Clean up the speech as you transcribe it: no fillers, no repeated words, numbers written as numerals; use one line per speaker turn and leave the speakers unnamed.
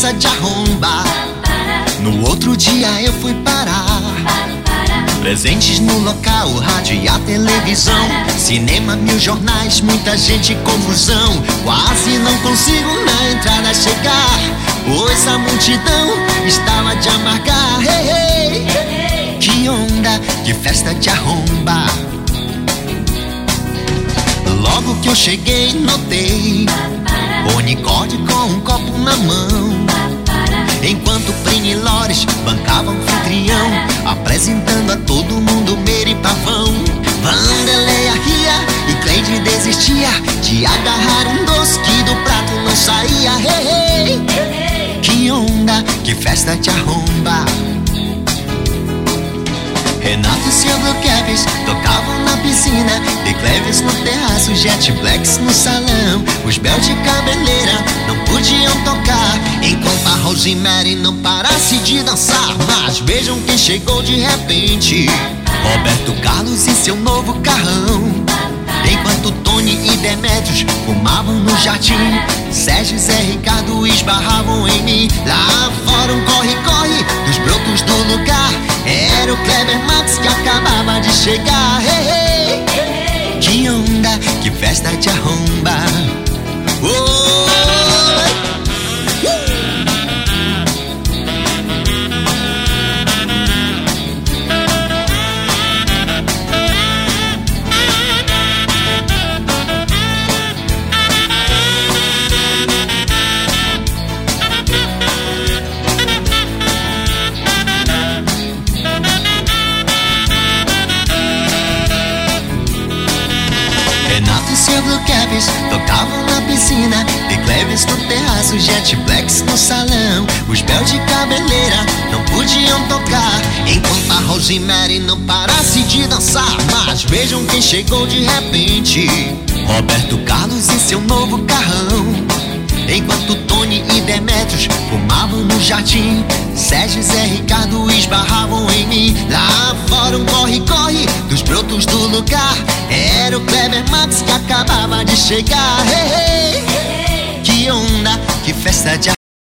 festa de arromba. No outro dia eu fui parar. Presentes no local, rádio e a televisão, cinema, 1000 jornais, muita gente, confusão. Quase não consigo na entrada chegar, pois a multidão estava de amargar. Hey, hey, que onda, que festa de arromba. Logo que eu cheguei, notei o Nicole com um copo na mão, enquanto Plínio e Lores bancavam anfitrião, apresentando a todo mundo Meire Pavão. Vandeleia ria e Cleide desistia de agarrar um doce que do prato não saía. Hey, hey, que onda, que festa de arromba. Renato e seu Blue Caps tocavam na piscina, The Clevers no terraço, Jet Blacks no salão. Os Bel de cabeleira não podiam tocar enquanto a Rosemary não parasse de dançar. Mas vejam quem chegou de repente: Roberto Carlos e seu novo carrão. Enquanto Tony e Demetrios fumavam no jardim, Sérgio e Zé Ricardo esbarravam em mim. Lá fora um corre-corre dos brotos do lugar, era o Kleber Max que acabava de chegar. Hey, hey, que onda, que festa de arromba. Renato e seu Blue Caps tocavam na piscina, The Clevers no terraço, Jet Blacks no salão. Os Bel de cabeleira não podiam tocar enquanto a Rosemary não parasse de dançar. Mas vejam quem chegou de repente: Roberto Carlos e seu novo carrão. Enquanto Tony e Demetrios fumavam no jardim, Sérgio e Zé Ricardo esbarravam em mim. Lá fora um corre-corre dos brotos do lugar, era o Kleber Max que acabava de chegar. Hey, hey, que onda, que festa de